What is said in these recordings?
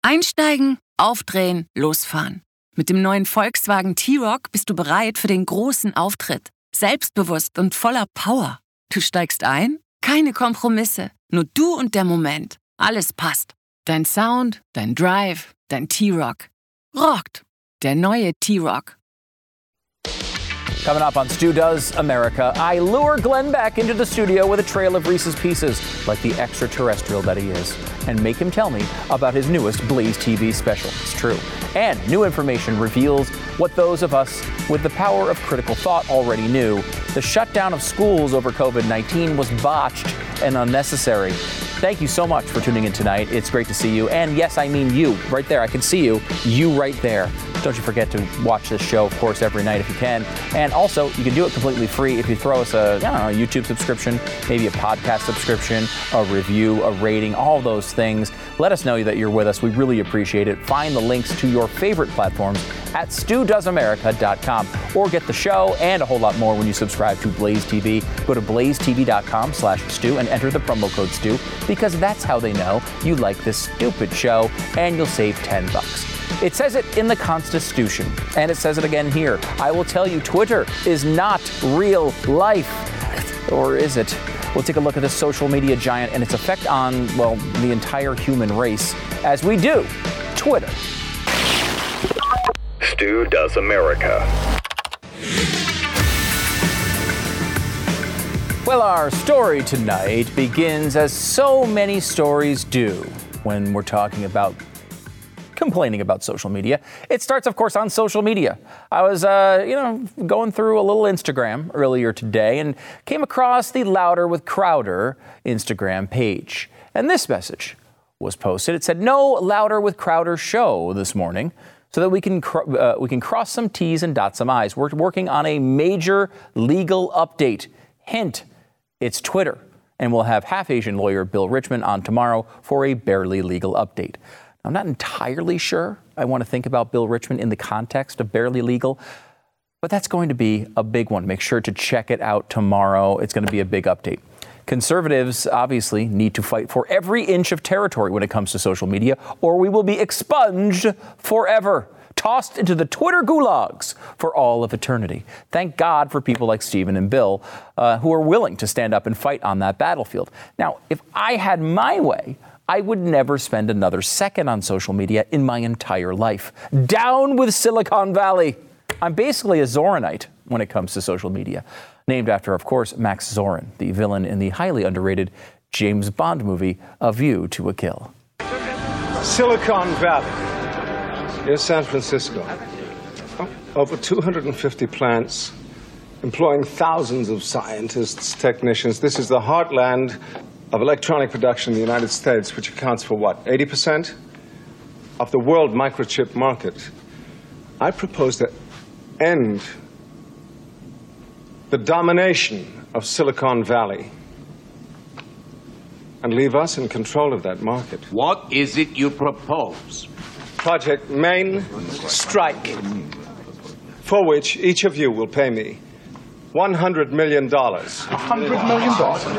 Einsteigen, aufdrehen, losfahren. Mit dem neuen Volkswagen T-Roc bist du bereit für den großen Auftritt. Selbstbewusst und voller Power. Du steigst ein? Keine Kompromisse. Nur du und der Moment. Alles passt. Dein Sound, dein Drive, dein T-Roc. Rockt. Der neue T-Roc. Coming up on Stu Does America, I lure Glenn back into the studio with a trail of Reese's Pieces, like the extraterrestrial that he is, and make him tell me about his newest Blaze TV special. It's true. And new information reveals what those of us with the power of critical thought already knew. The shutdown of schools over COVID-19 was botched and unnecessary. Thank you so much for tuning in tonight. It's great to see you. And yes, I mean you. Right there. I can see you. You right there. Don't you forget to watch this show, of course, every night if you can. And also, you can do it completely free if you throw us a YouTube subscription, maybe a podcast subscription, a review, a rating, all those things. Let us know that you're with us. We really appreciate it. Find the links to your favorite platforms at StuDoesAmerica.com or get the show and a whole lot more when you subscribe to Blaze TV. Go to blazetv.com/Stu and enter the promo code Stu, because that's how they know you like this stupid show, and you'll save $10. It says it in the Constitution, and it says it again here. I will tell you, Twitter is not real life. Or is it? We'll take a look at this social media giant and its effect on, well, the entire human race as we do Twitter. Stu Does America. Well, our story tonight begins as so many stories do when we're talking about complaining about social media. It starts, of course, on social media. I was, going through a little Instagram earlier today and came across the Louder with Crowder Instagram page. And this message was posted. It said, "No Louder with Crowder show this morning so that we can cross some T's and dot some I's. We're working on a major legal update. Hint, it's Twitter. And we'll have half-Asian lawyer Bill Richmond on tomorrow for a barely legal update." I'm not entirely sure I want to think about Bill Richmond in the context of barely legal, but that's going to be a big one. Make sure to check it out tomorrow. It's going to be a big update. Conservatives obviously need to fight for every inch of territory when it comes to social media, or we will be expunged forever, tossed into the Twitter gulags for all of eternity. Thank God for people like Stephen and Bill who are willing to stand up and fight on that battlefield. Now, if I had my way, I would never spend another second on social media in my entire life. Down with Silicon Valley. I'm basically a Zoranite when it comes to social media. Named after, of course, Max Zorin, the villain in the highly underrated James Bond movie, A View to a Kill. Silicon Valley. Here's San Francisco. Over 250 plants, employing thousands of scientists, technicians. This is the heartland of electronic production in the United States, which accounts for what, 80% of the world microchip market. I propose to end the domination of Silicon Valley and leave us in control of that market. What is it you propose? Project Main Strike, for which each of you will pay me $100 million. $100 million?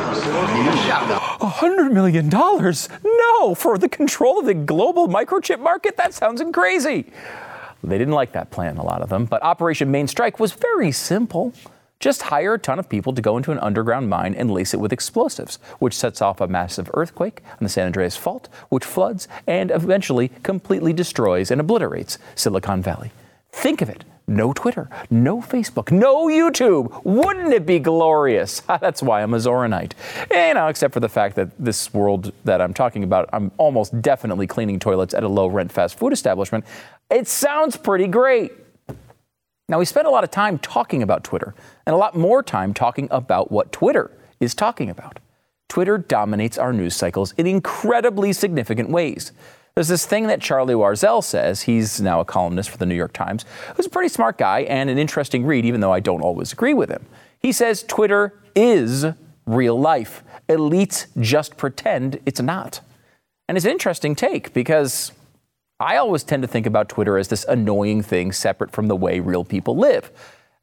$100 million? No, for the control of the global microchip market? That sounds crazy. They didn't like that plan, a lot of them. But Operation Main Strike was very simple. Just hire a ton of people to go into an underground mine and lace it with explosives, which sets off a massive earthquake on the San Andreas Fault, which floods and eventually completely destroys and obliterates Silicon Valley. Think of it. No Twitter, no Facebook, no YouTube. Wouldn't it be glorious? That's why I'm a Zoranite. Except for the fact that this world that I'm talking about, I'm almost definitely cleaning toilets at a low-rent fast food establishment. It sounds pretty great. Now, we spent a lot of time talking about Twitter and a lot more time talking about what Twitter is talking about. Twitter dominates our news cycles in incredibly significant ways. There's this thing that Charlie Warzel says, he's now a columnist for the New York Times, who's a pretty smart guy and an interesting read, even though I don't always agree with him. He says Twitter is real life. Elites just pretend it's not. And it's an interesting take because I always tend to think about Twitter as this annoying thing separate from the way real people live.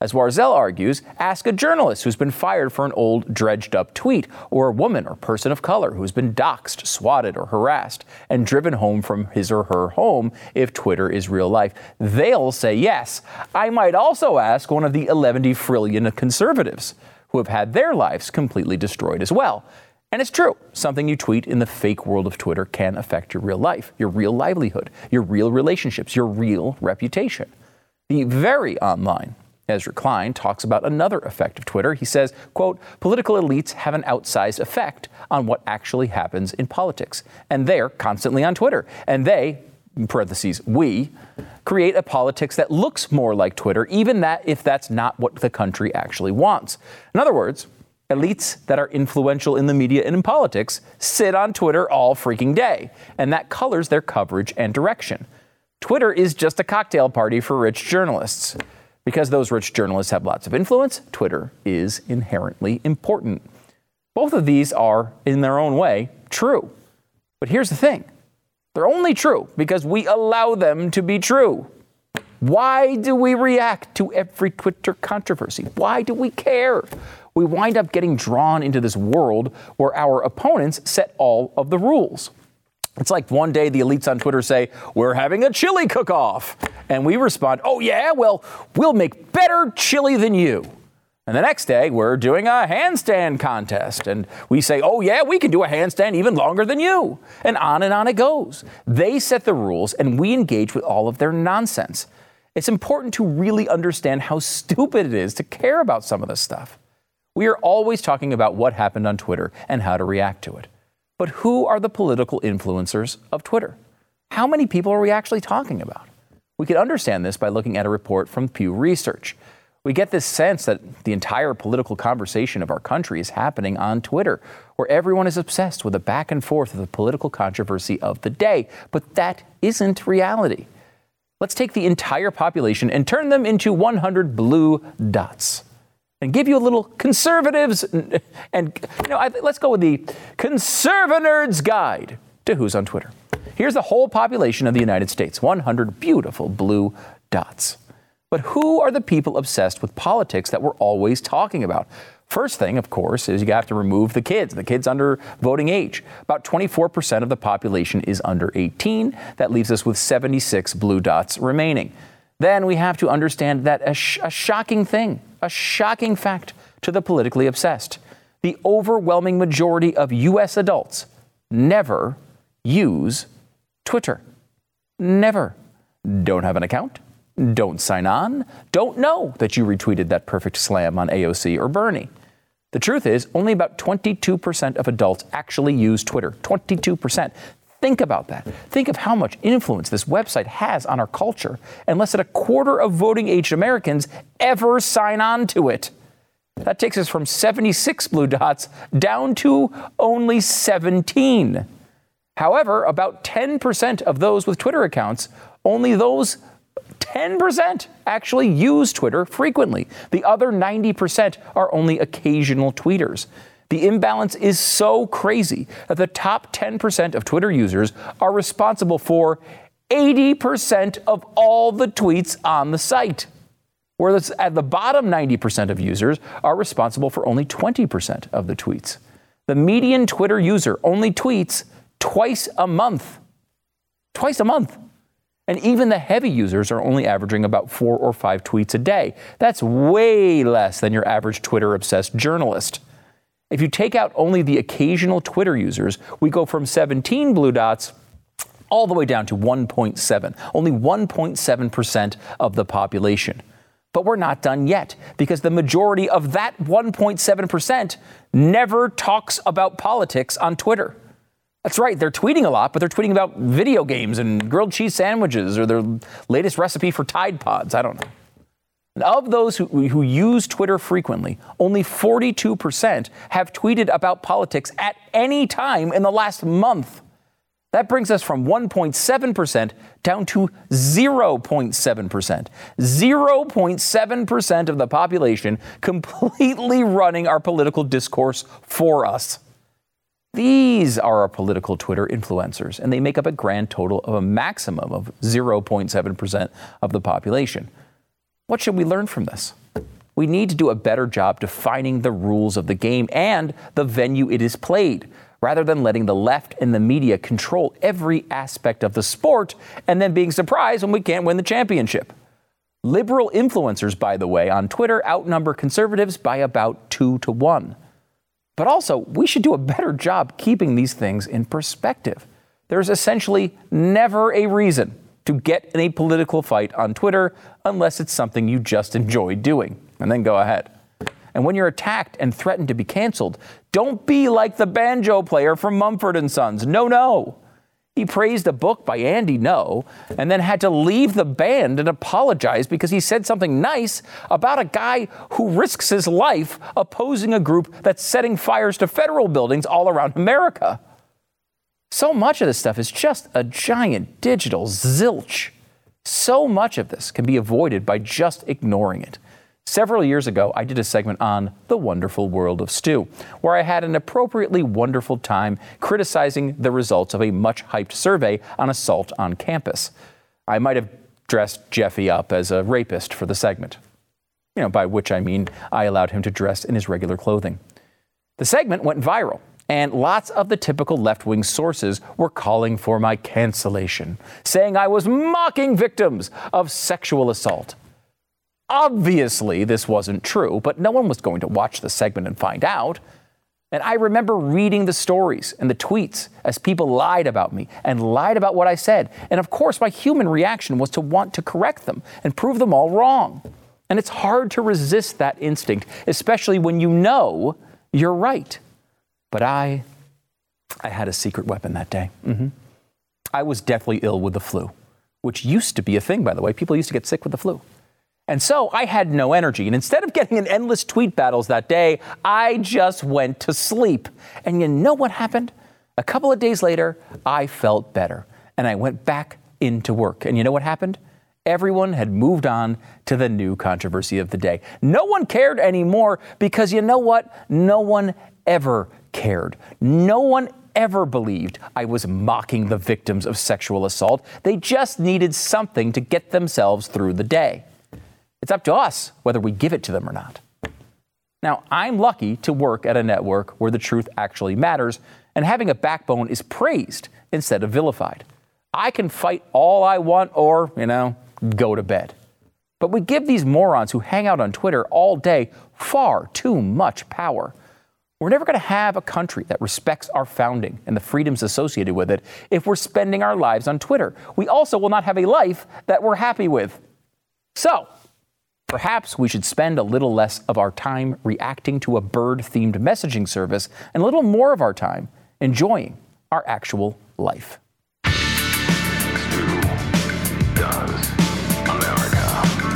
As Warzel argues, ask a journalist who's been fired for an old, dredged-up tweet, or a woman or person of color who's been doxxed, swatted, or harassed, and driven home from his or her home if Twitter is real life. They'll say yes. I might also ask one of the 11 trillion conservatives who have had their lives completely destroyed as well. And it's true, something you tweet in the fake world of Twitter can affect your real life, your real livelihood, your real relationships, your real reputation. The Very Online Ezra Klein talks about another effect of Twitter. He says, quote, political elites have an outsized effect on what actually happens in politics. And they're constantly on Twitter. And they, in parentheses, we, create a politics that looks more like Twitter, even if that's not what the country actually wants. In other words, elites that are influential in the media and in politics sit on Twitter all freaking day. And that colors their coverage and direction. Twitter is just a cocktail party for rich journalists. Because those rich journalists have lots of influence, Twitter is inherently important. Both of these are, in their own way, true. But here's the thing. They're only true because we allow them to be true. Why do we react to every Twitter controversy? Why do we care? We wind up getting drawn into this world where our opponents set all of the rules. It's like one day the elites on Twitter say, we're having a chili cook-off. And we respond, oh yeah, well, we'll make better chili than you. And the next day, we're doing a handstand contest. And we say, oh yeah, we can do a handstand even longer than you. And on it goes. They set the rules and we engage with all of their nonsense. It's important to really understand how stupid it is to care about some of this stuff. We are always talking about what happened on Twitter and how to react to it. But who are the political influencers of Twitter? How many people are we actually talking about? We can understand this by looking at a report from Pew Research. We get this sense that the entire political conversation of our country is happening on Twitter, where everyone is obsessed with the back and forth of the political controversy of the day. But that isn't reality. Let's take the entire population and turn them into 100 blue dots. And give you a little conservatives, let's go with the Conservanerd's Guide to who's on Twitter. Here's the whole population of the United States, 100 beautiful blue dots. But who are the people obsessed with politics that we're always talking about? First thing, of course, is you have to remove the kids under voting age. About 24% of the population is under 18. That leaves us with 76 blue dots remaining. Then we have to understand that a shocking fact to the politically obsessed. The overwhelming majority of U.S. adults never use Twitter. Never. Don't have an account. Don't sign on. Don't know that you retweeted that perfect slam on AOC or Bernie. The truth is, only about 22% of adults actually use Twitter. 22%. Think about that. Think of how much influence this website has on our culture, and less than a quarter of voting-aged Americans ever sign on to it. That takes us from 76 blue dots down to only 17. However, about 10% of those with Twitter accounts, only those 10% actually use Twitter frequently. The other 90% are only occasional tweeters. The imbalance is so crazy that the top 10% of Twitter users are responsible for 80% of all the tweets on the site, whereas at the bottom 90% of users are responsible for only 20% of the tweets. The median Twitter user only tweets twice a month. Twice a month. And even the heavy users are only averaging about 4 or 5 tweets a day. That's way less than your average Twitter-obsessed journalist. If you take out only the occasional Twitter users, we go from 17 blue dots all the way down to 1.7, only 1.7% of the population. But we're not done yet, because the majority of that 1.7% never talks about politics on Twitter. That's right, they're tweeting a lot, but they're tweeting about video games and grilled cheese sandwiches or their latest recipe for Tide Pods. I don't know. And of those who use Twitter frequently, only 42% have tweeted about politics at any time in the last month. That brings us from 1.7% down to 0.7%. 0.7% of the population completely running our political discourse for us. These are our political Twitter influencers, and they make up a grand total of a maximum of 0.7% of the population. What should we learn from this? We need to do a better job defining the rules of the game and the venue it is played, rather than letting the left and the media control every aspect of the sport and then being surprised when we can't win the championship. Liberal influencers, by the way, on Twitter outnumber conservatives by about 2-1. But also, we should do a better job keeping these things in perspective. There's essentially never a reason to get in a political fight on Twitter unless it's something you just enjoy doing. And then go ahead. And when you're attacked and threatened to be canceled, don't be like the banjo player from Mumford & Sons. No. He praised a book by Andy Ngo and then had to leave the band and apologize because he said something nice about a guy who risks his life opposing a group that's setting fires to federal buildings all around America. So much of this stuff is just a giant digital zilch. So much of this can be avoided by just ignoring it. Several years ago, I did a segment on The Wonderful World of Stu, where I had an appropriately wonderful time criticizing the results of a much-hyped survey on assault on campus. I might have dressed Jeffy up as a rapist for the segment. By which I mean I allowed him to dress in his regular clothing. The segment went viral, and lots of the typical left-wing sources were calling for my cancellation, saying I was mocking victims of sexual assault. Obviously, this wasn't true, but no one was going to watch the segment and find out. And I remember reading the stories and the tweets as people lied about me and lied about what I said. And of course, my human reaction was to want to correct them and prove them all wrong. And it's hard to resist that instinct, especially when you know you're right. But I had a secret weapon that day. I was deathly ill with the flu, which used to be a thing, by the way. People used to get sick with the flu. And so I had no energy. And instead of getting in endless tweet battles that day, I just went to sleep. And you know what happened? A couple of days later, I felt better. And I went back into work. And you know what happened? Everyone had moved on to the new controversy of the day. No one cared anymore because you know what? No one ever cared. No one ever believed I was mocking the victims of sexual assault. They just needed something to get themselves through the day. It's up to us whether we give it to them or not. Now, I'm lucky to work at a network where the truth actually matters and having a backbone is praised instead of vilified. I can fight all I want or, go to bed. But we give these morons who hang out on Twitter all day far too much power. We're never going to have a country that respects our founding and the freedoms associated with it if we're spending our lives on Twitter. We also will not have a life that we're happy with. So, perhaps we should spend a little less of our time reacting to a bird-themed messaging service and a little more of our time enjoying our actual life. Stu does America.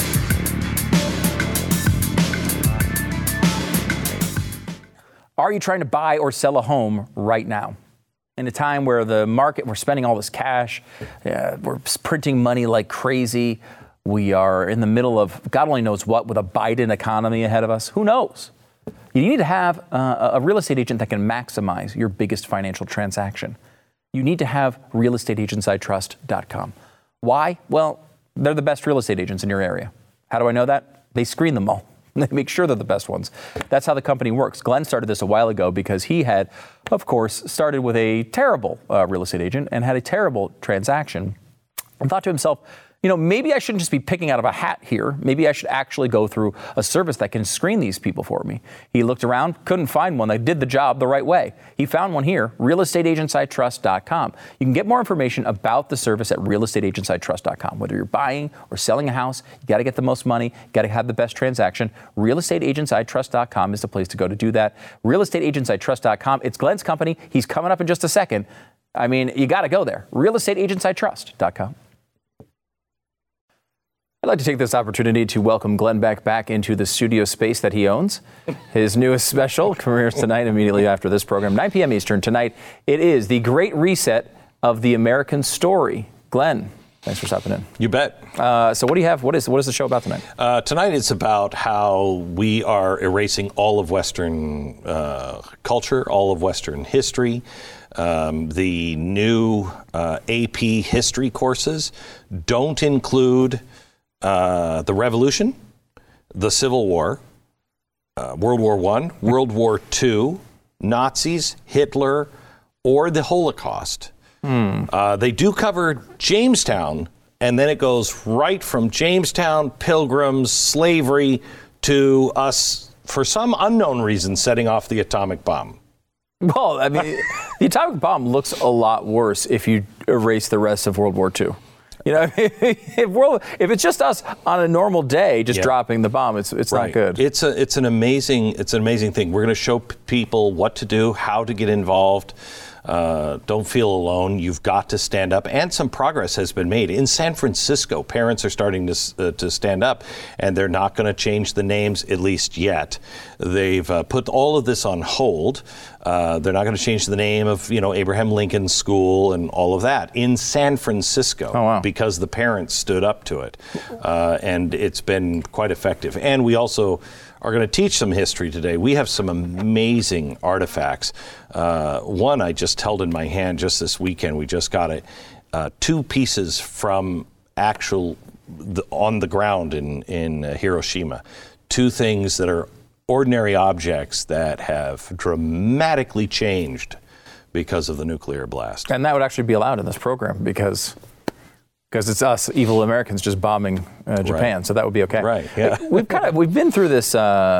Are you trying to buy or sell a home right now? In a time where the market, we're spending all this cash, we're printing money like crazy. We are in the middle of God only knows what with a Biden economy ahead of us. Who knows? You need to have a real estate agent that can maximize your biggest financial transaction. You need to have realestateagentsitrust.com. Why? Well, they're the best real estate agents in your area. How do I know that? They screen them all. They make sure they're the best ones. That's how the company works. Glenn started this a while ago because he had, of course, started with a terrible real estate agent and had a terrible transaction and thought to himself, maybe I shouldn't just be picking out of a hat here. Maybe I should actually go through a service that can screen these people for me. He looked around, couldn't find one that did the job the right way. He found one here, realestateagentsitrust.com. You can get more information about the service at realestateagentsitrust.com. Whether you're buying or selling a house, you got to get the most money, you got to have the best transaction. Realestateagentsitrust.com is the place to go to do that. Realestateagentsitrust.com. It's Glenn's company. He's coming up in just a second. You got to go there. Realestateagentsitrust.com. I'd like to take this opportunity to welcome Glenn Beck back into the studio space that he owns. His newest special premieres tonight, immediately after this program, 9 p.m. Eastern. Tonight, it is The Great Reset of the American Story. Glenn, thanks for stopping in. You bet. So what do you have? What is the show about tonight? Tonight it's about how we are erasing all of Western culture, all of Western history. The new AP history courses don't include the Revolution, the Civil War, World War I, World War II, Nazis, Hitler, or the Holocaust. They do cover Jamestown, and then it goes right from Jamestown, Pilgrims, slavery, to us, for some unknown reason, setting off the atomic bomb. Well, I mean, the atomic bomb looks a lot worse if you erase the rest of World War II. You know, if it's just us on a normal day just dropping the bomb, it's not good. It's an amazing thing. We're going to show people what to do, how to get involved. Don't feel alone. You've got to stand up. And some progress has been made. In San Francisco, parents are starting to stand up, and they're not going to change the names, at least yet. They've put all of this on hold. They're not going to change the name of, Abraham Lincoln School and all of that in San Francisco because the parents stood up to it. And it's been quite effective. And we also are going to teach some history today. We have some amazing artifacts. One I just held in my hand just this weekend. We just got it. 2 pieces from on the ground in Hiroshima. 2 things that are ordinary objects that have dramatically changed because of the nuclear blast. And that would actually be allowed in this program because it's us, evil Americans, just bombing Japan, right. So that would be okay. Right. Yeah. We've been through this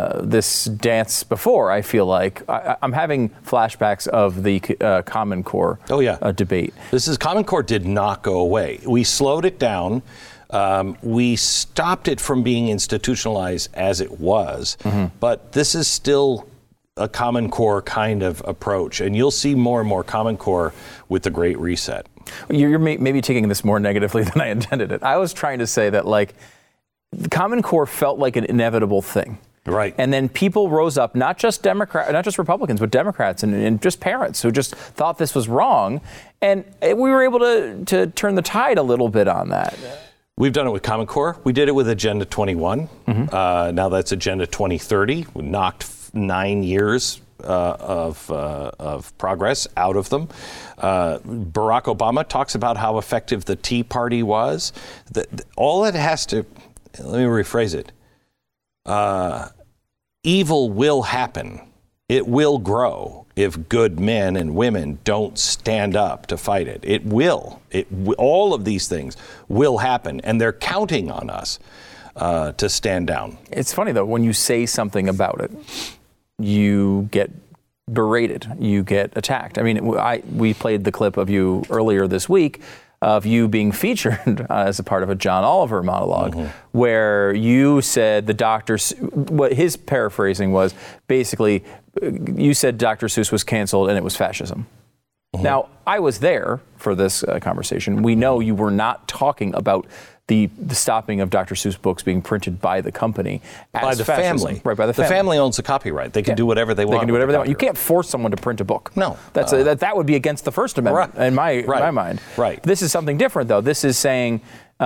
dance before. I feel like I'm having flashbacks of the Common Core debate. Common Core did not go away. We slowed it down. We stopped it from being institutionalized as it was, but this is still a Common Core kind of approach, and you'll see more and more Common Core with the Great Reset. You're maybe taking this more negatively than I intended it. I was trying to say that, the Common Core felt like an inevitable thing. Right. And then people rose up, not just Republicans, but Democrats and just parents who just thought this was wrong. And we were able to turn the tide a little bit on that. We've done it with Common Core. We did it with Agenda 21. Now that's Agenda 2030. We knocked 9 years of progress out of them. Barack Obama talks about how effective the Tea Party was. All it has to, let me rephrase it. Evil will happen. It will grow if good men and women don't stand up to fight it. It will. All of these things will happen, and they're counting on us to stand down. It's funny, though, when you say something about it, you get berated, you get attacked. I mean, we played the clip of you earlier this week of you being featured as a part of a John Oliver monologue, where you said what his paraphrasing was, basically, you said Dr. Seuss was canceled and it was fascism. Now, I was there for this conversation. We know you were not talking about the stopping of Dr. Seuss books being printed by the company by the family. Right, by the family. The family owns the copyright. They can do whatever they want. They can do whatever they want. You can't force someone to print a book. No. That would be against the First Amendment in my mind. Right. This is something different, though. This is saying,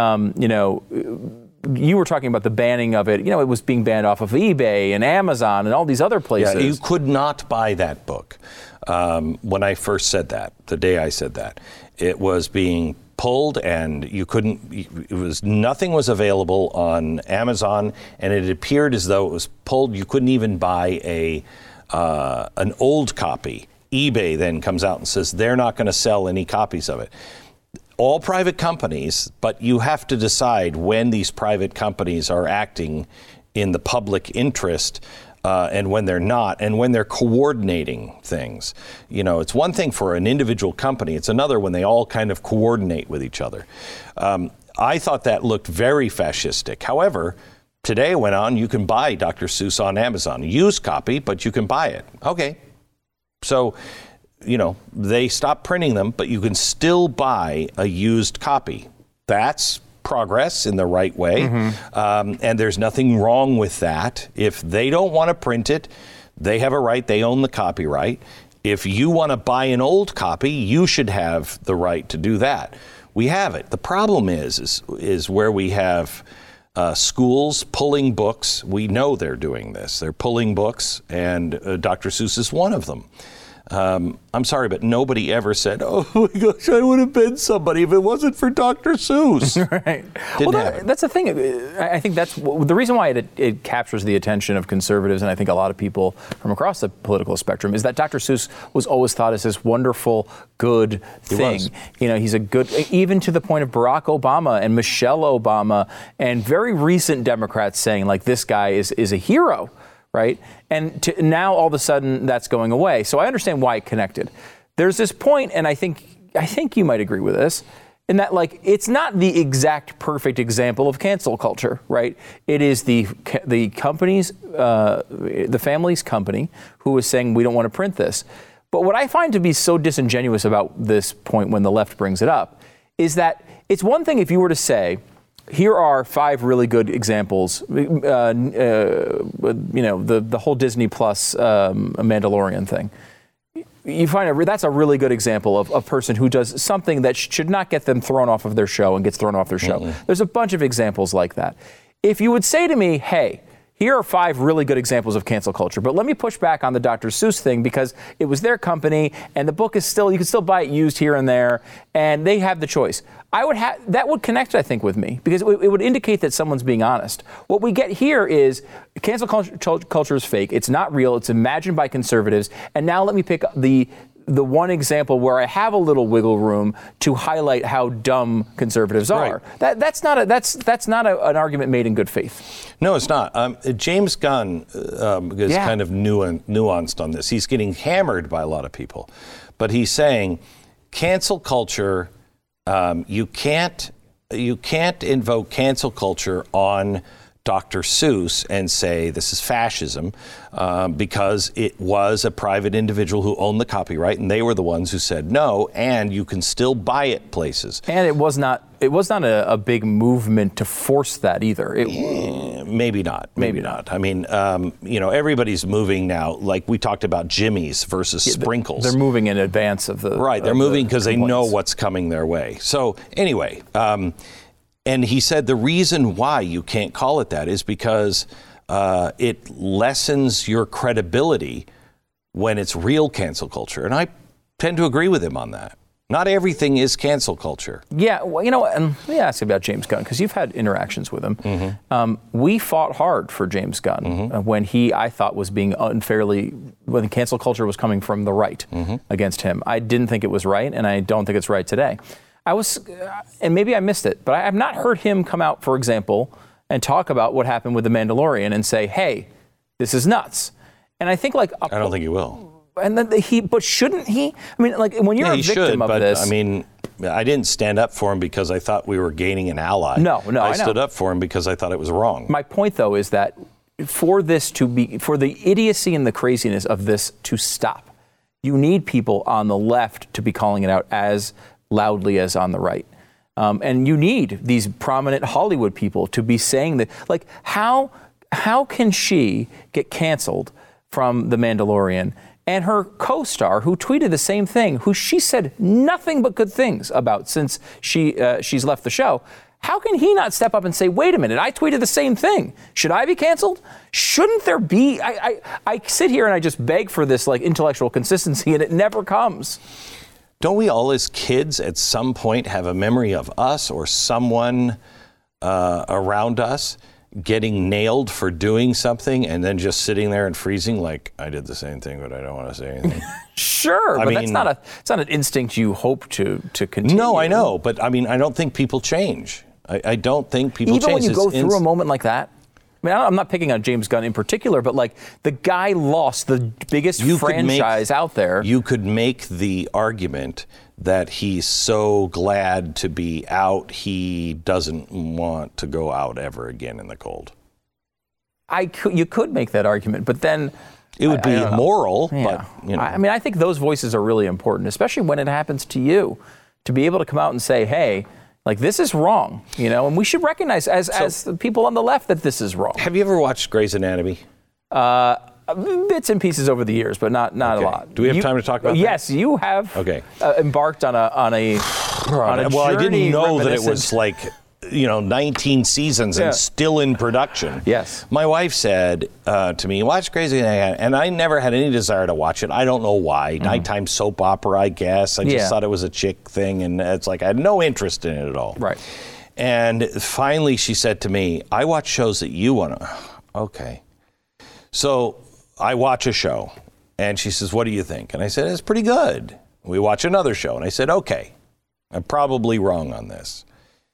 you were talking about the banning of it. It was being banned off of eBay and Amazon and all these other places. Yeah, you could not buy that book. When I first said that, the day I said that, it was being pulled, and you couldn't. Nothing was available on Amazon, and it appeared as though it was pulled. You couldn't even buy an old copy. eBay then comes out and says they're not going to sell any copies of it. All private companies, but you have to decide when these private companies are acting in the public interest. And when they're not, and when they're coordinating things. It's one thing for an individual company. It's another when they all kind of coordinate with each other. I thought that looked very fascistic. However, today went on, you can buy Dr. Seuss on Amazon. Used copy, but you can buy it. Okay. So, they stopped printing them, but you can still buy a used copy. That's progress in the right way. And there's nothing wrong with that. If they don't want to print it, they have a right. They own the copyright. If you want to buy an old copy, you should have the right to do that. We have it. The problem is where we have schools pulling books. We know they're doing this. They're pulling books, and Dr. Seuss is one of them. I'm sorry, but nobody ever said, "Oh my gosh, I would have been somebody if it wasn't for Dr. Seuss." Right. Didn't happen. That's the thing. I think that's the reason why it captures the attention of conservatives, and I think a lot of people from across the political spectrum, is that Dr. Seuss was always thought as this wonderful, good thing. You know, he's a good, even to the point of Barack Obama and Michelle Obama and very recent Democrats saying, like, this guy is a hero. Right? And now all of a sudden that's going away. So I understand why it connected. There's this point, and I think you might agree with this, in that, like, it's not the exact perfect example of cancel culture, right? It is the company's, the family's company who is saying we don't want to print this. But what I find to be so disingenuous about this point when the left brings it up is that it's one thing if you were to say, here are 5 really good examples. You know, the whole Disney Plus Mandalorian thing. You find that's a really good example of a person who does something that should not get them thrown off of their show and gets thrown off their show. Mm-hmm. There's a bunch of examples like that. If you would say to me, hey, here are 5 really good examples of cancel culture, but let me push back on the Dr. Seuss thing because it was their company and the book is still, you can still buy it used here and there, and they have the choice. That would connect, I think, with me because it would indicate that someone's being honest. What we get here is cancel culture is fake. It's not real. It's imagined by conservatives. And now let me pick the one example where I have a little wiggle room to highlight how dumb conservatives are. Right. That's not an argument made in good faith. No, it's not. James Gunn is kind of nuanced on this. He's getting hammered by a lot of people, but he's saying cancel culture. You can't invoke cancel culture on Dr. Seuss and say this is fascism because it was a private individual who owned the copyright and they were the ones who said no, and you can still buy it places. And it was not a big movement to force that either. Maybe not. I mean, you know, everybody's moving now. Like we talked about Jimmy's versus Sprinkles. They're moving in advance of the right. They're moving because they know what's coming their way. So anyway. And he said the reason why you can't call it that is because it lessens your credibility when it's real cancel culture. And I tend to agree with him on that. Not everything is cancel culture. Yeah, well, you know, and let me ask you about James Gunn, because you've had interactions with him. Mm-hmm. We fought hard for James Gunn when I thought was being unfairly, when cancel culture was coming from the right against him. I didn't think it was right, and I don't think it's right today. And maybe I missed it, but I have not heard him come out, for example, and talk about what happened with The Mandalorian and say, hey, this is nuts. And I think I don't think he will. And then but shouldn't he? I mean, like when you're a victim of this. I mean, I didn't stand up for him because I thought we were gaining an ally. No, I stood up for him because I thought it was wrong. My point, though, is that for the idiocy and the craziness of this to stop, you need people on the left to be calling it out as loudly as on the right. And you need these prominent Hollywood people to be saying that, like, how can she get canceled from The Mandalorian and her co-star, who tweeted the same thing, who she said nothing but good things about since she's left the show, how can he not step up and say, wait a minute, I tweeted the same thing. Should I be canceled? Shouldn't there be? I sit here and I just beg for this, like, intellectual consistency, and it never comes. Don't we all as kids at some point have a memory of us or someone around us getting nailed for doing something and then just sitting there and freezing like, I did the same thing, but I don't want to say anything? Sure, but it's not an instinct you hope to continue. No, I know, but I mean, I don't think people change. I don't think people change. Even when you go through a moment like that? I mean, I'm not picking on James Gunn in particular, but like the guy lost the biggest franchise out there. You could make the argument that he's so glad to be out, he doesn't want to go out ever again in the cold. You could make that argument, but then it would be immoral. Yeah. But you know. I mean, I think those voices are really important, especially when it happens to you, to be able to come out and say, hey, like, this is wrong, you know, and we should recognize as the people on the left that this is wrong. Have you ever watched Grey's Anatomy? Bits and pieces over the years, but not a lot. Do we have time to talk about that? Yes, you have embarked on a well, I didn't know that it was like, 19 seasons and still in production. Yes. My wife said to me, watch Grey's Anatomy, and I never had any desire to watch it. I don't know why. Nighttime soap opera, I guess. I just thought it was a chick thing, and it's like I had no interest in it at all. Right. And finally she said to me, I watch shows that you want to. Okay. So I watch a show, and she says, what do you think? And I said, it's pretty good. We watch another show, and I said, okay, I'm probably wrong on this.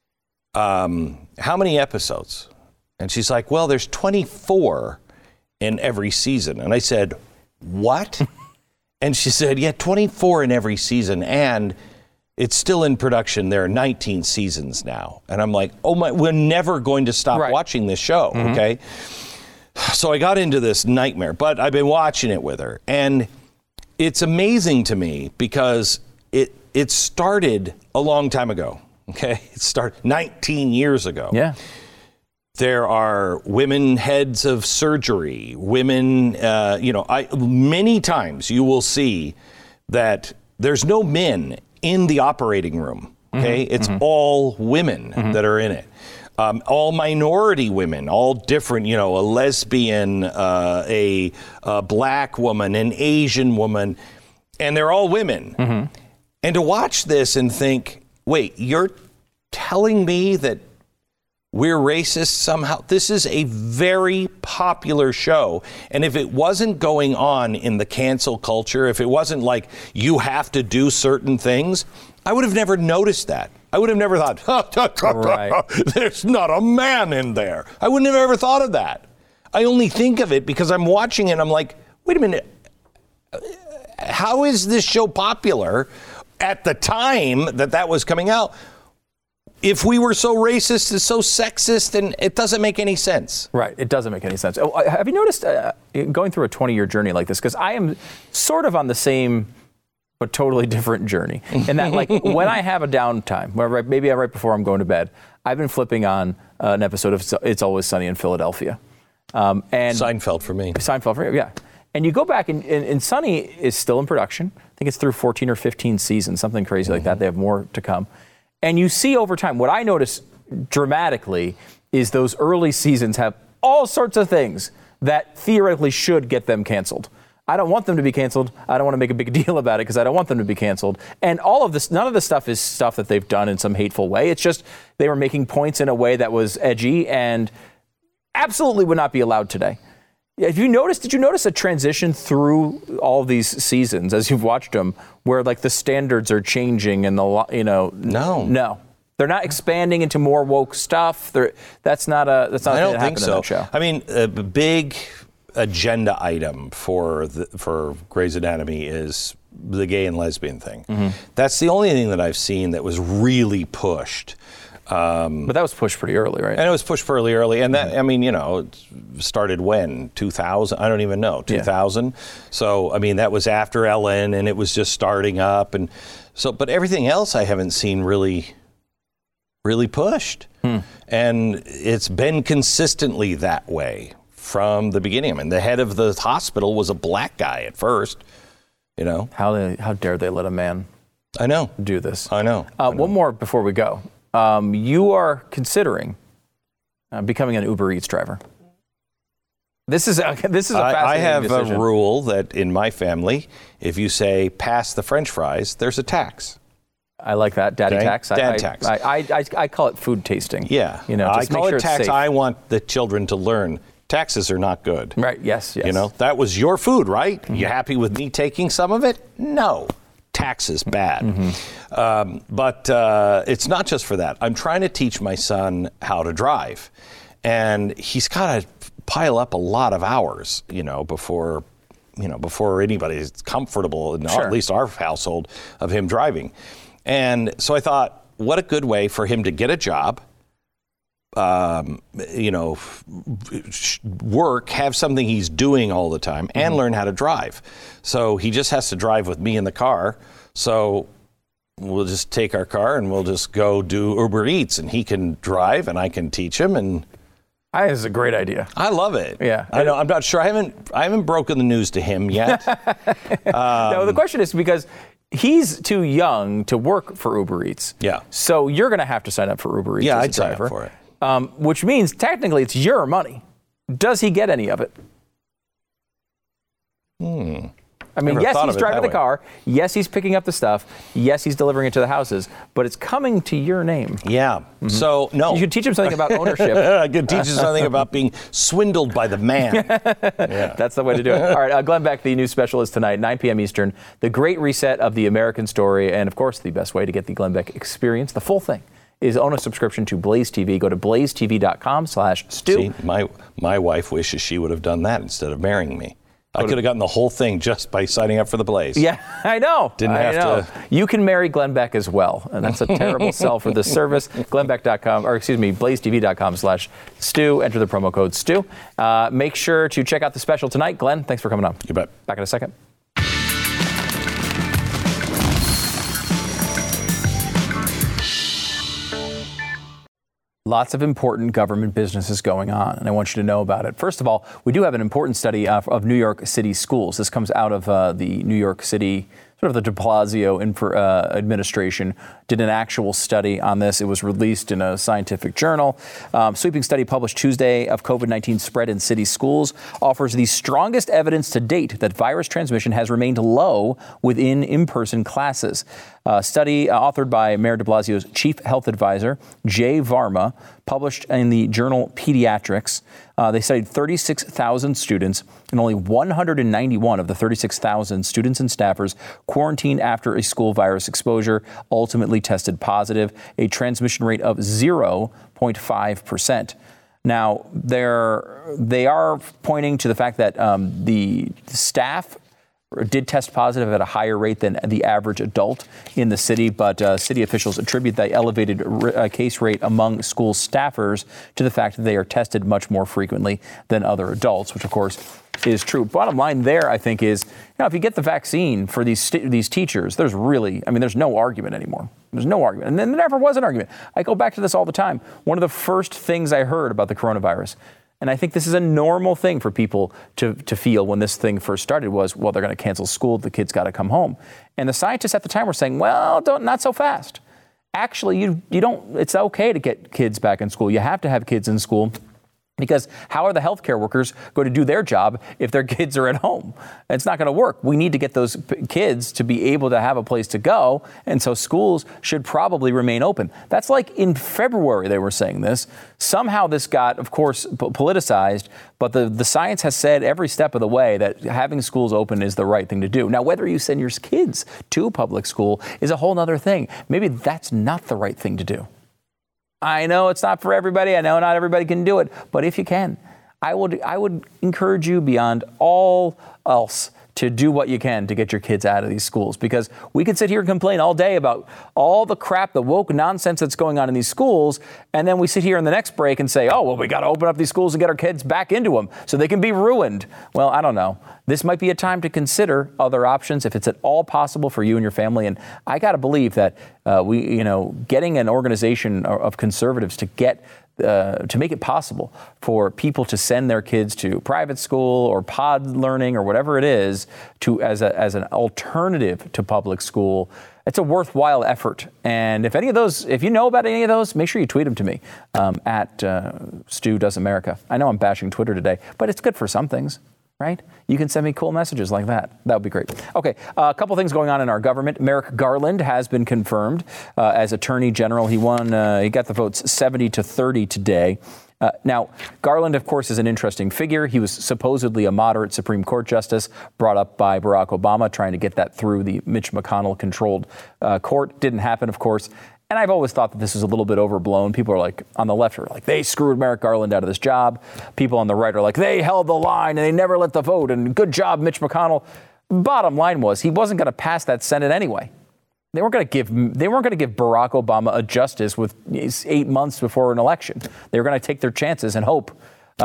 How many episodes? And she's like, well, there's 24 in every season. And I said, what? And she said, yeah, 24 in every season, and it's still in production. There are 19 seasons now. And I'm like, oh my, we're never going to stop watching this show, okay? So I got into this nightmare, but I've been watching it with her. And it's amazing to me because it started a long time ago, okay? It started 19 years ago. Yeah. There are women heads of surgery, women, many times you will see that there's no men in the operating room, okay? It's all women that are in it. All minority women, all different, a lesbian, a black woman, an Asian woman, and they're all women. And to watch this and think, wait, you're telling me that we're racist somehow? This is a very popular show. And if it wasn't going on in the cancel culture, if it wasn't like you have to do certain things, I would have never noticed that. I would have never thought, there's not a man in there. I wouldn't have ever thought of that. I only think of it because I'm watching it and I'm like, wait a minute. How is this show popular at the time that was coming out? If we were so racist and so sexist, and it doesn't make any sense. Right. It doesn't make any sense. Oh, have you noticed going through a 20-year journey like this? Because I am sort of on the same but totally different journey. And that, like, when I have a downtime, maybe right before I'm going to bed, I've been flipping on an episode of It's Always Sunny in Philadelphia. And Seinfeld for me. Seinfeld for you, yeah. And you go back, and Sunny is still in production. I think it's through 14 or 15 seasons, something crazy like that. They have more to come. And you see over time, what I notice dramatically is those early seasons have all sorts of things that theoretically should get them canceled. I don't want them to be canceled. I don't want to make a big deal about it because I don't want them to be canceled. And all of this, none of this stuff is stuff that they've done in some hateful way. It's just they were making points in a way that was edgy and absolutely would not be allowed today. Did you notice a transition through all of these seasons as you've watched them where like the standards are changing and No. They're not expanding into more woke stuff. That's not a thing that happened in that show. I mean, a big agenda item for Grey's Anatomy is the gay and lesbian thing. That's the only thing that I've seen that was really pushed. But that was pushed pretty early, right? And it was pushed pretty early. And that, I mean, it started when? 2000? I don't even know. 2000? Yeah. So, I mean, that was after Ellen, and it was just starting up. And so, but everything else I haven't seen really pushed. And it's been consistently that way from the beginning. I mean, the head of the hospital was a black guy at first, How dare they let a man do this? I know. One more before we go. You are considering becoming an Uber Eats driver. This is a fascinating decision. I have a rule that in my family, if you say pass the French fries, there's a tax. I like that, daddy tax. Dad tax. I call it food tasting. Yeah, just I call it tax. Safe. I want the children to learn taxes are not good. Right? Yes. That was your food, right? You happy with me taking some of it? No. Taxes bad. But it's not just for that. I'm trying to teach my son how to drive, and he's got to pile up a lot of hours, before anybody's comfortable, at least our household, of him driving. And so I thought, what a good way for him to get a job, work, have something he's doing all the time, and learn how to drive. So he just has to drive with me in the car. So we'll just take our car and we'll just go do Uber Eats, and he can drive and I can teach him. And I think it's a great idea. I love it. Yeah. I know. I'm not sure. I haven't broken the news to him yet. No, the question is because he's too young to work for Uber Eats. Yeah. So you're going to have to sign up for Uber Eats Yeah, as a I'd sign driver. up for it. Which means technically it's your money. Does he get any of it? I mean, Never yes, thought he's of it driving that the way. car. Yes, he's picking up the stuff. Yes, he's delivering it to the houses. But it's coming to your name. Yeah. So, no. You should teach him something about ownership. I could teach you something about being swindled by the man. Yeah. That's the way to do it. All right, Glenn Beck, the news specialist tonight, 9 p.m. Eastern. The great reset of the American story. And, of course, the best way to get the Glenn Beck experience, the full thing, is own a subscription to Blaze TV. Go to blazetv.com/Stu. See, my wife wishes she would have done that instead of marrying me. I could have gotten the whole thing just by signing up for the Blaze. Yeah, I know. Didn't have to. You can marry Glenn Beck as well. And that's a terrible sell for this service. GlennBeck.com, or excuse me, blazetv.com/Stu. Enter the promo code Stu. Make sure to check out the special tonight. Glenn, thanks for coming on. You bet. Back in a second. Lots of important government businesses going on, and I want you to know about it. First of all, we do have an important study of New York City schools. This comes out of the New York City, sort of the de Blasio administration, did an actual study on this. It was released in a scientific journal. Sweeping study published Tuesday of COVID-19 spread in city schools offers the strongest evidence to date that virus transmission has remained low within in-person classes. Study authored by Mayor de Blasio's chief health advisor, Jay Varma, published in the journal Pediatrics. They studied 36,000 students, and only 191 of the 36,000 students and staffers quarantined after a school virus exposure ultimately tested positive, a transmission rate of 0.5%. Now, they are pointing to the fact that the staff did test positive at a higher rate than the average adult in the city, but city officials attribute the elevated case rate among school staffers to the fact that they are tested much more frequently than other adults, which of course is true. Bottom line there, I think, is if you get the vaccine for these teachers, there's no argument anymore. There's no argument. And then there never was an argument. I go back to this all the time. One of the first things I heard about the coronavirus, and I think this is a normal thing for people to feel when this thing first started, was, well, they're going to cancel school. The kids got to come home. And the scientists at the time were saying, well, not so fast. Actually, you don't. It's okay to get kids back in school. You have to have kids in school. Because how are the healthcare workers going to do their job if their kids are at home? It's not going to work. We need to get those kids to be able to have a place to go. And so schools should probably remain open. That's like in February they were saying this. Somehow this got, of course, politicized. But the science has said every step of the way that having schools open is the right thing to do. Now, whether you send your kids to public school is a whole other thing. Maybe that's not the right thing to do. I know it's not for everybody. I know not everybody can do it. But if you can, I would encourage you beyond all else to do what you can to get your kids out of these schools, because we can sit here and complain all day about all the crap, the woke nonsense that's going on in these schools. And then we sit here in the next break and say, oh, well, we got to open up these schools and get our kids back into them so they can be ruined. Well, I don't know. This might be a time to consider other options if it's at all possible for you and your family. And I got to believe that getting an organization of conservatives to make it possible for people to send their kids to private school or pod learning or whatever it is as an alternative to public school, it's a worthwhile effort. And if you know about any of those, make sure you tweet them to me at Stu Does America. I know I'm bashing Twitter today, but it's good for some things. Right? You can send me cool messages like that. That would be great. Okay, a couple things going on in our government. Merrick Garland has been confirmed as Attorney General. He got the votes 70-30 today. Now, Garland, of course, is an interesting figure. He was supposedly a moderate Supreme Court justice brought up by Barack Obama, trying to get that through the Mitch McConnell-controlled court. Didn't happen, of course. And I've always thought that this is a little bit overblown. People are like, on the left are like, they screwed Merrick Garland out of this job. People on the right are like, they held the line and they never let the vote. And good job, Mitch McConnell. Bottom line was, he wasn't going to pass that Senate anyway. They weren't going to give Barack Obama a justice with 8 months before an election. They were going to take their chances and hope.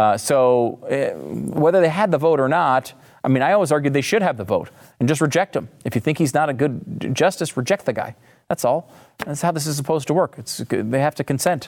So whether they had the vote or not, I always argued they should have the vote and just reject him. If you think he's not a good justice, reject the guy. That's all. That's how this is supposed to work. They have to consent.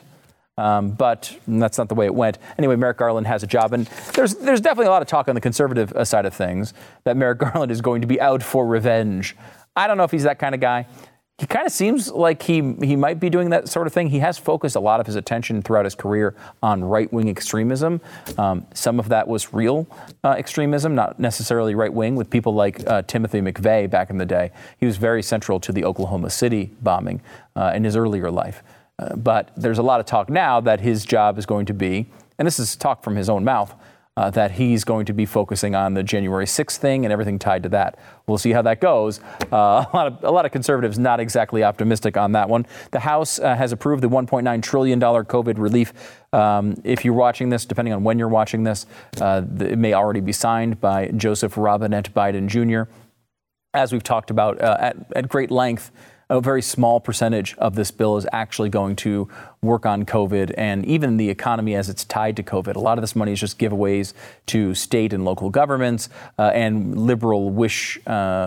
But that's not the way it went. Anyway, Merrick Garland has a job. And there's definitely a lot of talk on the conservative side of things that Merrick Garland is going to be out for revenge. I don't know if he's that kind of guy. He kind of seems like he might be doing that sort of thing. He has focused a lot of his attention throughout his career on right-wing extremism. Some of that was real extremism, not necessarily right-wing, with people like Timothy McVeigh back in the day. He was very central to the Oklahoma City bombing in his earlier life. But there's a lot of talk now that his job is going to be, and this is talk from his own mouth, that he's going to be focusing on the January 6th thing and everything tied to that. We'll see how that goes. A lot of conservatives not exactly optimistic on that one. The House has approved the $1.9 trillion COVID relief. If you're watching this, depending on when you're watching this, it may already be signed by Joseph Robinette Biden Jr. As we've talked about at great length, a very small percentage of this bill is actually going to work on COVID and even the economy as it's tied to COVID. A lot of this money is just giveaways to state and local governments and liberal wishes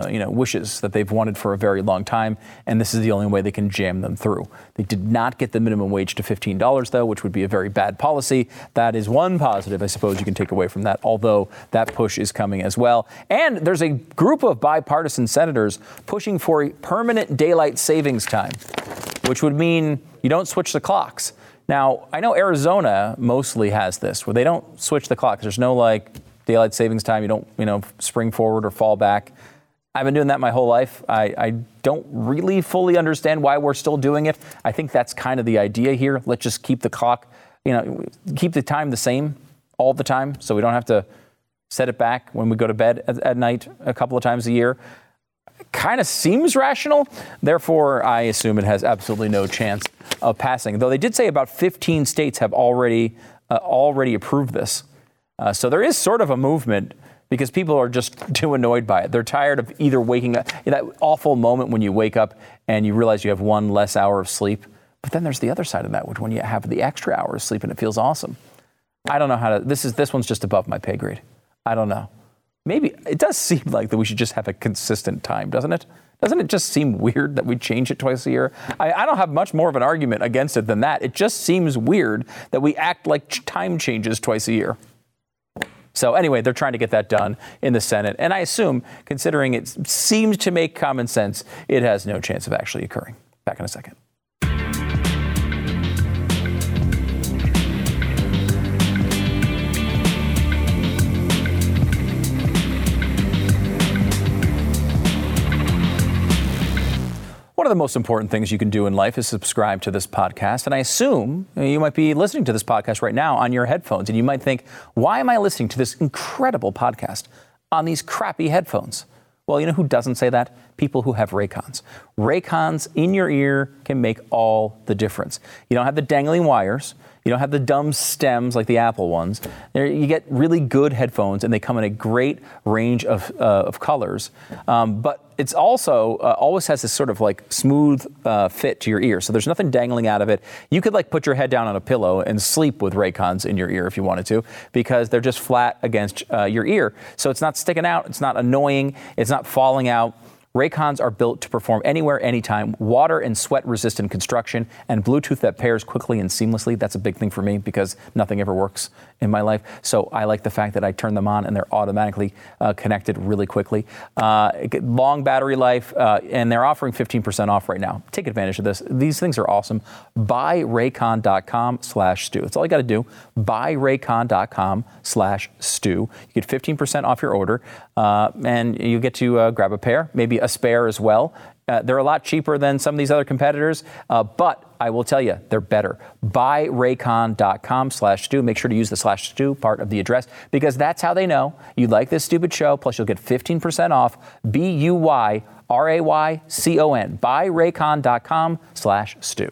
that they've wanted for a very long time. And this is the only way they can jam them through. They did not get the minimum wage to $15, though, which would be a very bad policy. That is one positive, I suppose, you can take away from that, although that push is coming as well. And there's a group of bipartisan senators pushing for a permanent daylight savings time, which would mean you don't switch the clocks. Now, I know Arizona mostly has this, where they don't switch the clocks. There's no daylight savings time. You don't, spring forward or fall back. I've been doing that my whole life. I don't really fully understand why we're still doing it. I think that's kind of the idea here. Let's just keep the clock, keep the time the same all the time, so we don't have to set it back when we go to bed at night a couple of times a year. Kind of seems rational. Therefore, I assume it has absolutely no chance of passing. Though they did say about 15 states have already approved this. So there is sort of a movement because people are just too annoyed by it. They're tired of either waking up, that awful moment when you wake up and you realize you have one less hour of sleep. But then there's the other side of that, which when you have the extra hour of sleep and it feels awesome. I don't know how to, this one's just above my pay grade. I don't know. Maybe it does seem like that we should just have a consistent time, doesn't it? Doesn't it just seem weird that we change it twice a year? I don't have much more of an argument against it than that. It just seems weird that we act like time changes twice a year. So anyway, they're trying to get that done in the Senate. And I assume, considering it seems to make common sense, it has no chance of actually occurring. Back in a second. One of the most important things you can do in life is subscribe to this podcast. And I assume you might be listening to this podcast right now on your headphones. And you might think, why am I listening to this incredible podcast on these crappy headphones? Well, you know who doesn't say that? People who have Raycons. Raycons in your ear can make all the difference. You don't have the dangling wires. You don't have the dumb stems like the Apple ones. You get really good headphones, and they come in a great range of colors. But it's also always has this sort of smooth fit to your ear. So there's nothing dangling out of it. You could put your head down on a pillow and sleep with Raycons in your ear if you wanted to, because they're just flat against your ear. So it's not sticking out. It's not annoying. It's not falling out. Raycons are built to perform anywhere, anytime, water and sweat resistant construction, and Bluetooth that pairs quickly and seamlessly. That's a big thing for me because nothing ever works in my life. So I like the fact that I turn them on and they're automatically connected really quickly. Long battery life, and they're offering 15% off right now. Take advantage of this. These things are awesome. BuyRaycon.com/Stu. That's all you got to do. BuyRaycon.com/Stu. You get 15% off your order, and you get to grab a pair, maybe a spare as well. They're a lot cheaper than some of these other competitors, but I will tell you, they're better. BuyRaycon.com/Stu. Make sure to use the /Stu part of the address, because that's how they know you like this stupid show. Plus, you'll get 15% off. BuyRaycon. BuyRaycon.com/Stu.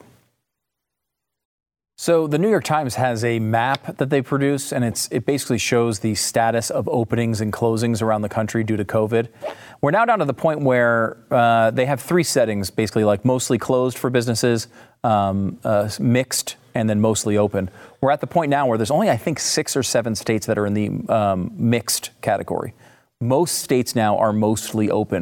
So the New York Times has a map that they produce, and it basically shows the status of openings and closings around the country due to COVID. We're now down to the point where they have three settings, basically mostly closed for businesses, mixed, and then mostly open. We're at the point now where there's only, I think, 6 or 7 states that are in the mixed category. Most states now are mostly open.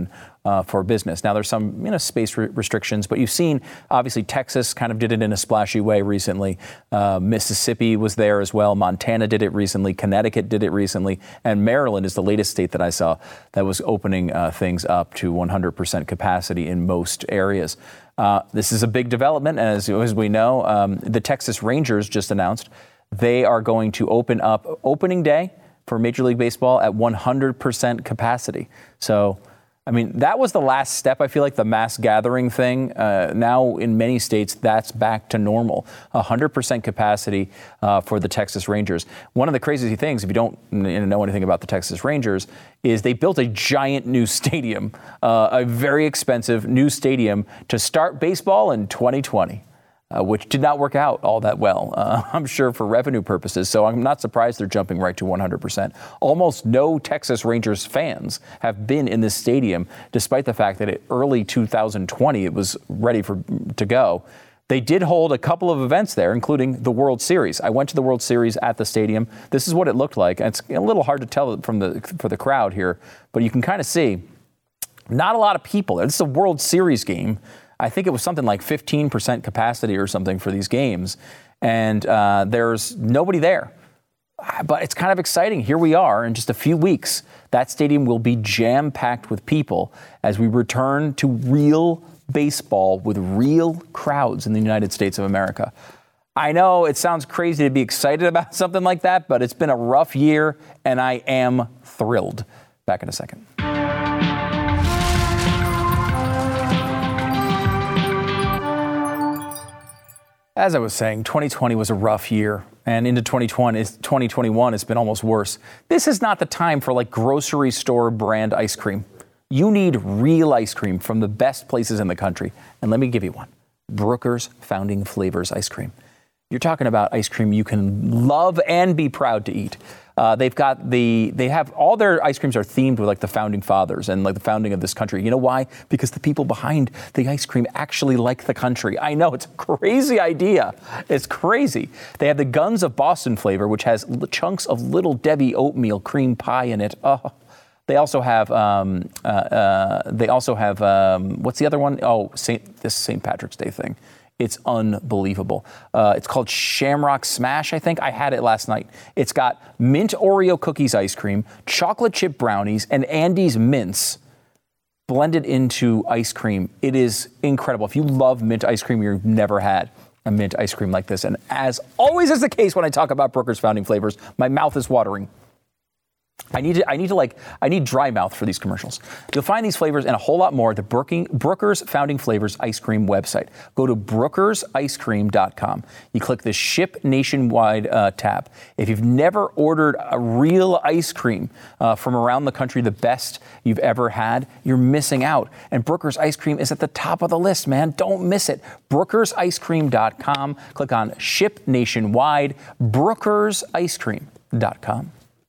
for business. Now, there's some space restrictions, but you've seen, obviously, Texas kind of did it in a splashy way recently. Mississippi was there as well. Montana did it recently. Connecticut did it recently. And Maryland is the latest state that I saw that was opening things up to 100% capacity in most areas. This is a big development, as we know. The Texas Rangers just announced they are going to open up opening day for Major League Baseball at 100% capacity. So, I mean, that was the last step, I feel like, the mass gathering thing. Now, in many states, that's back to normal. 100% capacity for the Texas Rangers. One of the crazy things, if you don't know anything about the Texas Rangers, is they built a giant new stadium, a very expensive new stadium to start baseball in 2020. Which did not work out all that well, I'm sure, for revenue purposes. So I'm not surprised they're jumping right to 100%. Almost no Texas Rangers fans have been in this stadium, despite the fact that early 2020 it was ready to go. They did hold a couple of events there, including the World Series. I went to the World Series at the stadium. This is what it looked like. It's a little hard to tell for the crowd here, but you can kind of see not a lot of people. It's a World Series game. I think it was something like 15% capacity or something for these games. And there's nobody there. But it's kind of exciting. Here we are in just a few weeks. That stadium will be jam-packed with people as we return to real baseball with real crowds in the United States of America. I know it sounds crazy to be excited about something like that, but it's been a rough year, and I am thrilled. Back in a second. As I was saying, 2020 was a rough year, and into 2021, it's been almost worse. This is not the time for like grocery store brand ice cream. You need real ice cream from the best places in the country. And let me give you one. Brooker's Founding Flavors ice cream. You're talking about ice cream you can love and be proud to eat. They have all their ice creams are themed with like the founding fathers and like the founding of this country. You know why? Because the people behind the ice cream actually like the country. I know, it's a crazy idea. It's crazy. They have the Guns of Boston flavor, which has chunks of Little Debbie oatmeal cream pie in it. Oh. They also have what's the other one? Oh, this St. Patrick's Day thing. It's unbelievable. It's called Shamrock Smash, I think. I had it last night. It's got mint Oreo cookies ice cream, chocolate chip brownies, and Andes mints blended into ice cream. It is incredible. If you love mint ice cream, you've never had a mint ice cream like this. And as always is the case when I talk about Brooker's Founding Flavors, my mouth is watering. I need dry mouth for these commercials. You'll find these flavors and a whole lot more at the Brooker's Founding Flavors ice cream website. Go to brookersicecream.com. You click the Ship Nationwide tab. If you've never ordered a real ice cream from around the country, the best you've ever had, you're missing out. And Brooker's Ice Cream is at the top of the list, man. Don't miss it. brookersicecream.com. Click on Ship Nationwide. brookersicecream.com.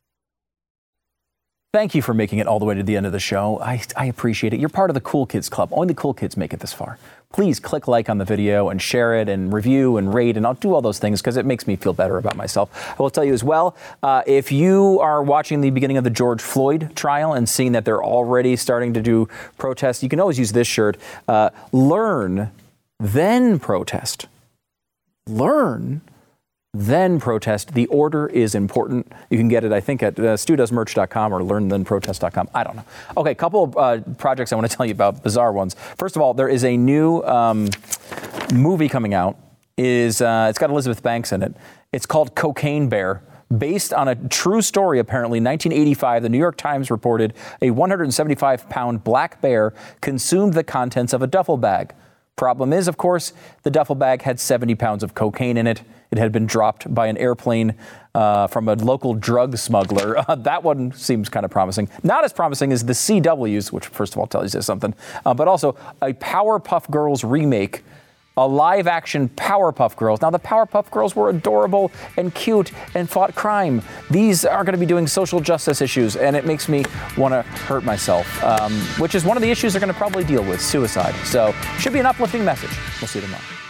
Thank you for making it all the way to the end of the show. I appreciate it. You're part of the Cool Kids Club. Only the cool kids make it this far. Please click like on the video and share it and review and rate, and I'll do all those things because it makes me feel better about myself. I will tell you as well, if you are watching the beginning of the George Floyd trial and seeing that they're already starting to do protests, you can always use this shirt. Learn, then protest. Learn, then protest. The order is important. You can get it, I think, at studoesmerch.com or learnthenprotest.com. I don't know. Okay, a couple of projects I want to tell you about, bizarre ones. First of all, there is a new movie coming out. It's got Elizabeth Banks in it. It's called Cocaine Bear. Based on a true story, apparently. 1985, the New York Times reported a 175-pound black bear consumed the contents of a duffel bag. Problem is, of course, the duffel bag had 70 pounds of cocaine in it. It had been dropped by an airplane from a local drug smuggler. That one seems kind of promising. Not as promising as the CW's, which first of all tells you something, but also a Powerpuff Girls remake, a live-action Powerpuff Girls. Now, the Powerpuff Girls were adorable and cute and fought crime. These are going to be doing social justice issues, and it makes me want to hurt myself, which is one of the issues they're going to probably deal with, suicide. So, should be an uplifting message. We'll see you tomorrow.